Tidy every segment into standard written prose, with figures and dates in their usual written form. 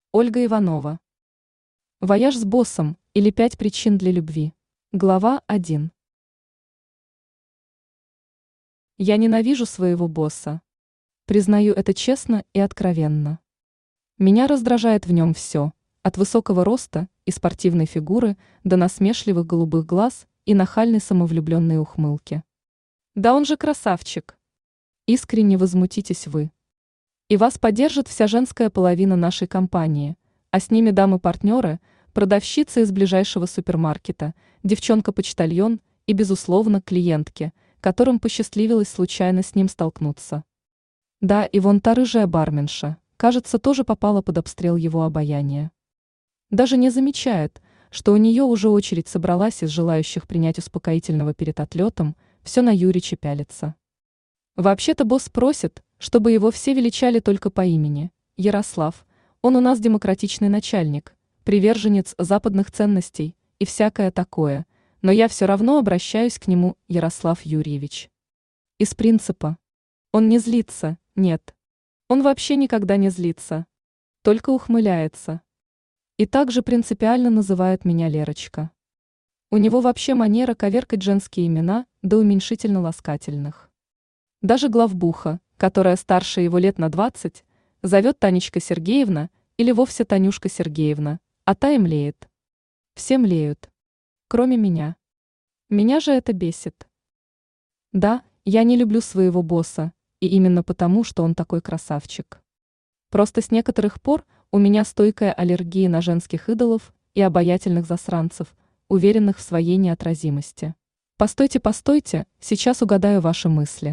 Ольга Иванова. Вояж с боссом или 5 причин для любви. Глава 1. Я ненавижу своего босса. Признаю это честно и откровенно. Меня раздражает в нем все, от высокого роста и спортивной фигуры до насмешливых голубых глаз и нахальной самовлюбленной ухмылки. Да он же красавчик. Искренне возмутитесь вы. И вас поддержит вся женская половина нашей компании, а с ними дамы-партнеры, продавщица из ближайшего супермаркета, девчонка-почтальон и, безусловно, клиентки, которым посчастливилось случайно с ним столкнуться. Да, и вон та рыжая барменша, кажется, тоже попала под обстрел его обаяния. Даже не замечает, что у нее уже очередь собралась из желающих принять успокоительного перед отлетом, все на Юрича пялится. Вообще-то босс просит, чтобы его все величали только по имени. Ярослав, он у нас демократичный начальник, приверженец западных ценностей и всякое такое, но я все равно обращаюсь к нему, Ярослав Юрьевич. Из принципа. Он не злится, нет. Он вообще никогда не злится. Только ухмыляется. И также принципиально называет меня Лерочка. У него вообще манера коверкать женские имена до уменьшительно-ласкательных. Даже главбуха, которая старше его лет на 20, зовет Танечка Сергеевна или вовсе Танюшка Сергеевна, а та и млеет. Все млеют. Кроме меня. Меня же это бесит. Да, я не люблю своего босса, и именно потому, что он такой красавчик. Просто с некоторых пор у меня стойкая аллергия на женских идолов и обаятельных засранцев, уверенных в своей неотразимости. Постойте, постойте, сейчас угадаю ваши мысли.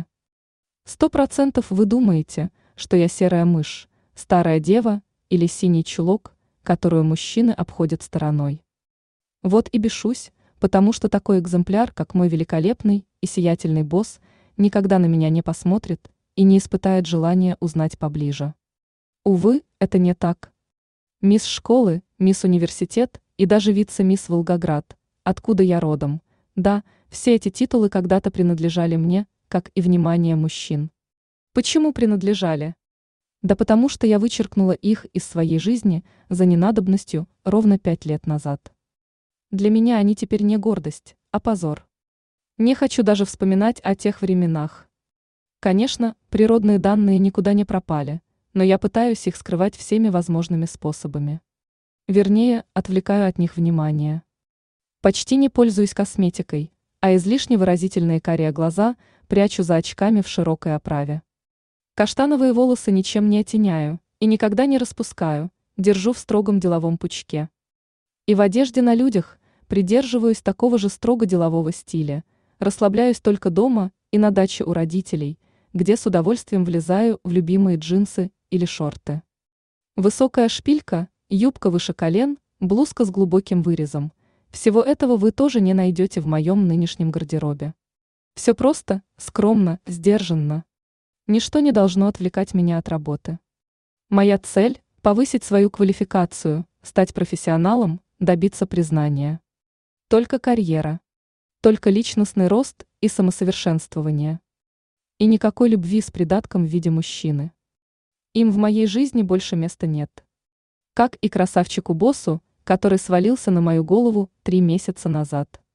100% вы думаете, что я серая мышь, старая дева или синий чулок, которую мужчины обходят стороной. Вот и бешусь, потому что такой экземпляр, как мой великолепный и сиятельный босс, никогда на меня не посмотрит и не испытает желания узнать поближе. Увы, это не так. Мисс школы, мисс университет и даже вице-мисс Волгоград, откуда я родом, да, все эти титулы когда-то принадлежали мне, как и внимание мужчин. Почему принадлежали? Да потому что я вычеркнула их из своей жизни за ненадобностью ровно 5 лет назад. Для меня они теперь не гордость, а позор. Не хочу даже вспоминать о тех временах. Конечно, природные данные никуда не пропали, но я пытаюсь их скрывать всеми возможными способами. Вернее, отвлекаю от них внимание. Почти не пользуюсь косметикой, а излишне выразительные карие глаза прячу за очками в широкой оправе. Каштановые волосы ничем не оттеняю и никогда не распускаю, держу в строгом деловом пучке. И в одежде на людях придерживаюсь такого же строго делового стиля, расслабляюсь только дома и на даче у родителей, где с удовольствием влезаю в любимые джинсы или шорты. Высокая шпилька, юбка выше колен, блузка с глубоким вырезом. Всего этого вы тоже не найдете в моем нынешнем гардеробе. Все просто, скромно, сдержанно. Ничто не должно отвлекать меня от работы. Моя цель – повысить свою квалификацию, стать профессионалом, добиться признания. Только карьера. Только личностный рост и самосовершенствование. И никакой любви с придатком в виде мужчины. Им в моей жизни больше места нет. Как и красавчику-боссу, который свалился на мою голову 3 месяца назад.